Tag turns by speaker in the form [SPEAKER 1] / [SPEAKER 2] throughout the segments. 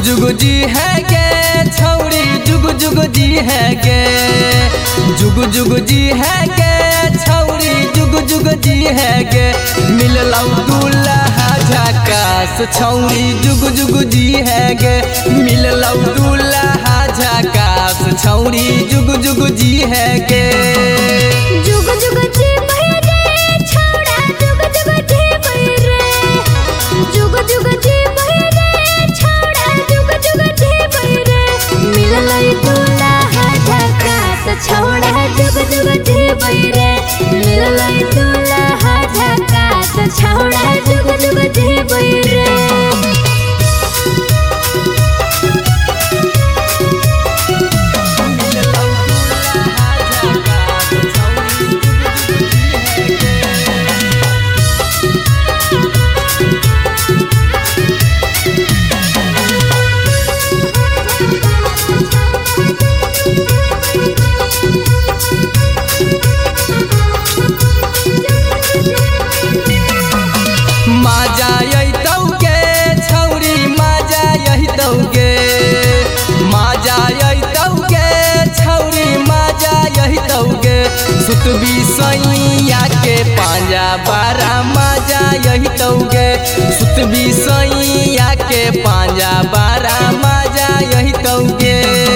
[SPEAKER 1] जुग जी है गे छौरी जुग जुग जी है गे, जुग जुग जी है गे छौरी जुग जुग जी है गे। मिललौ दूल्हा झकास छौरी जुग जुग जी है गे, मिललौ दूल्हा झकास छौरी जुग जुग जी है गे।
[SPEAKER 2] जुग जुग जी भैरे छौड़ा जुग जुग जी भैरे, जुग जुग जी भैरे छौड़ा जुग जुग जी भैरे। मिललै दूल्हा झकास छौड़ा जुग जुग जी भैरे, मिललै दूल्हा झकास छौड़ा जुग जुग जी भैरे।
[SPEAKER 1] माजा यही तौगे छौरी माजा यही तौगे, माजा यही तौगे छौरी माजा यही तौगे। सुतबी सैया के पांजा बारा माजा यही तौगे, सुतबी सैया के पांजा बारा माजा यही तौगे।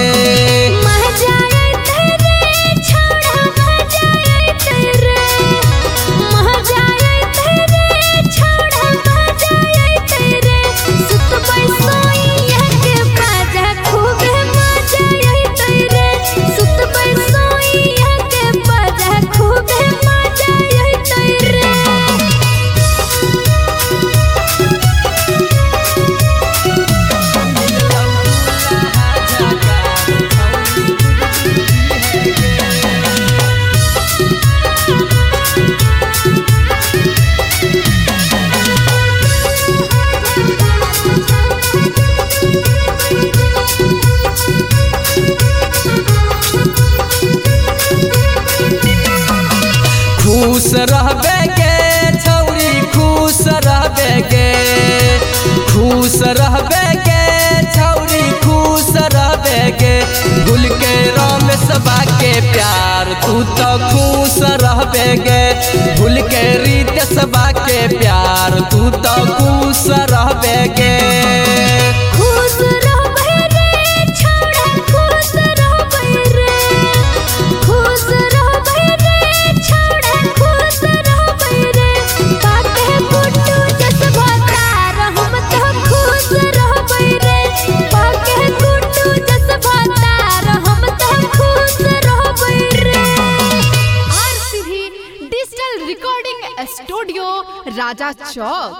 [SPEAKER 1] खुश रहबे गे छौरी खुश रहबे गे, खुश रहबे गे छौरी खुश रहबे गे। भूल के रमेश के प्यार तू तो खुश रहबे गे, भूल के रितेश के प्यार तू तो खुश रहबे गे।
[SPEAKER 2] खुश रहबे रे छौड़ा खुश रहबे रे, खुश रहबे रे छौड़ा खुश रहबे रे। पाके गुड्डू जस भतार हम तो खुश रहबे रे, पाके गुड्डू जस भतार हम तो खुश रहबे रे।
[SPEAKER 3] RCV digital recording studio Raja चौक।